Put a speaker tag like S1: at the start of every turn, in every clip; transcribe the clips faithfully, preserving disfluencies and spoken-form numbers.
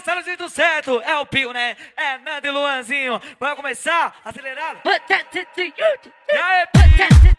S1: começar no jeito certo. É o Pio, né? É Nando e Luanzinho. Vai começar acelerado. E aí, Pio?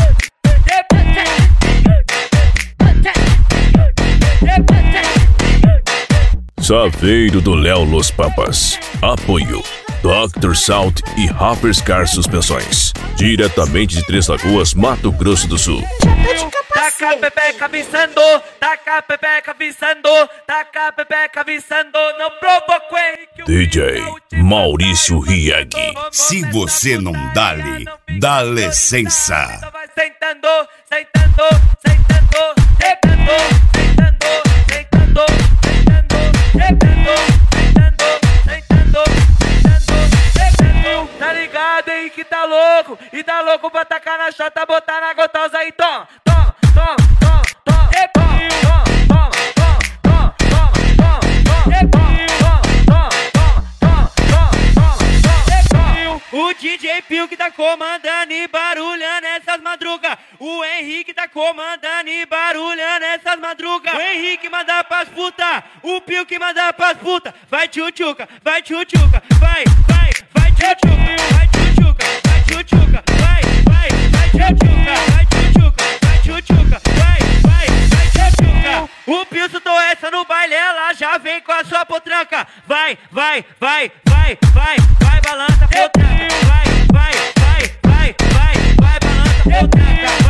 S2: Saveiro do Léo Los Papas. Apoio doutor Salt e Rappers Car Suspensões. Diretamente de Três Lagoas, Mato Grosso do Sul.
S1: Taca a pepeca visando, taca a pepeca visando, taca a pepeca visando, não provoco Henrique.
S2: D J Maurício Rieg.
S3: Se você não dá-lhe, dá licença.
S1: Vai sentando, sentando, sentando, sentando, sentando, sentando, sentando, sentando, sentando, sentando. Tá ligado, Henrique tá louco, e tá louco pra tacar na chota, botar na gotosa aí, toma, toma, toma, toma, toma, toma, toma, toma, toma, toma, toma, o D J Pio que tá comandando e barulhando essas madrugas. O Henrique tá comandando e barulhando essas madrugas. O Henrique manda pras puta, o Pio que manda pras puta. Vai tchutchuca, vai tchutchuca, vai, vai, vai tchutchuca, vai tchutchuca, vai tchutchuca, vai, vai, vai tchutchuca, vai tchutchuca, vai tchutchuca, vai, vai, vai tchutchuca. O Pio soltou essa no baile, ela já vem com a sua potranca. Vai, vai, vai, vai, vai, vai, balança potranca. Vai, vai, vai, vai, vai, vai, balança potranca.